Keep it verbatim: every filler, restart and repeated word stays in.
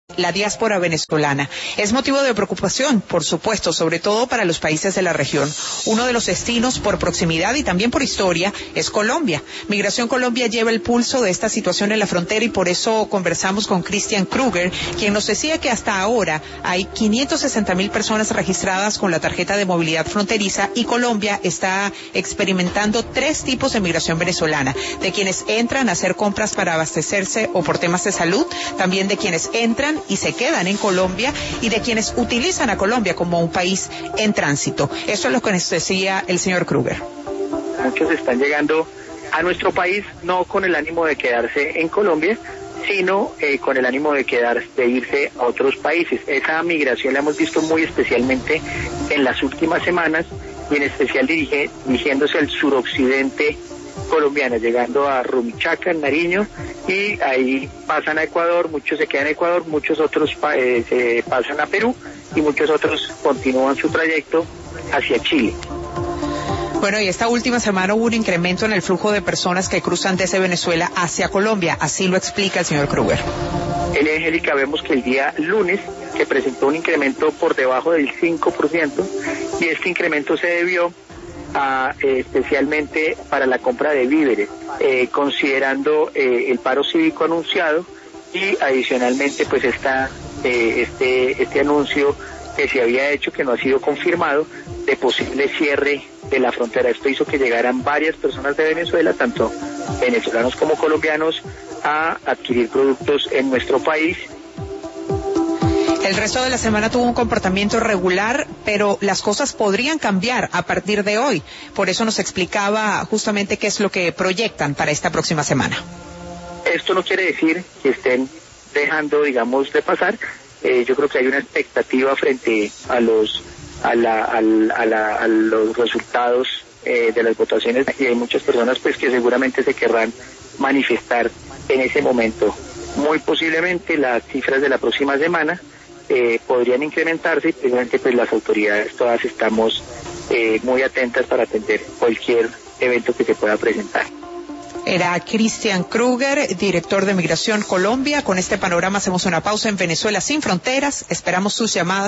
La diáspora venezolana es motivo de preocupación, por supuesto, sobre todo para los países de la región. Uno de los destinos por proximidad y también por historia es Colombia. Migración Colombia lleva el pulso de esta situación en la frontera y por eso conversamos con Christian Kruger, quien nos decía que hasta ahora hay quinientas sesenta mil personas registradas con la tarjeta de movilidad fronteriza y Colombia está experimentando tres tipos de migración venezolana, de quienes entran a hacer compras para abastecerse o por temas de salud, también de quienes entran y se quedan en Colombia y de quienes utilizan a Colombia como un país en tránsito. Eso es lo que nos decía el señor Kruger. Muchos están llegando a nuestro país no con el ánimo de quedarse en Colombia, sino eh, con el ánimo de quedar, de irse a otros países. Esa migración la hemos visto muy especialmente en las últimas semanas y en especial dirige, dirigiéndose al suroccidente colombiano, llegando a Rumichaca, en Nariño, y ahí pasan a Ecuador, muchos se quedan en Ecuador, muchos otros eh, se pasan a Perú y muchos otros continúan su trayecto hacia Chile. Bueno, y esta última semana hubo un incremento en el flujo de personas que cruzan desde Venezuela hacia Colombia, así lo explica el señor Kruger. En Angélica vemos que el día lunes se presentó un incremento por debajo del cinco por ciento y este incremento se debió a, eh, especialmente para la compra de víveres, eh, considerando eh, el paro cívico anunciado y adicionalmente pues esta, eh, este, este anuncio que se había hecho, que no ha sido confirmado, de posible cierre de la frontera. Esto hizo que llegaran varias personas de Venezuela, tanto venezolanos como colombianos, a adquirir productos en nuestro país. El resto de la semana tuvo un comportamiento regular, pero las cosas podrían cambiar a partir de hoy. Por eso nos explicaba justamente qué es lo que proyectan para esta próxima semana. Esto no quiere decir que estén dejando, digamos, de pasar. Eh, yo creo que hay una expectativa frente a los a, la, a, la, a, la, a los resultados eh, de las votaciones y hay muchas personas pues que seguramente se querrán manifestar en ese momento. Muy posiblemente las cifras de la próxima semana Eh, podrían incrementarse y precisamente pues las autoridades todas estamos eh, muy atentas para atender cualquier evento que se pueda presentar. Era Christian Kruger, director de Migración Colombia. Con este panorama hacemos una pausa en Venezuela sin Fronteras. Esperamos sus llamadas.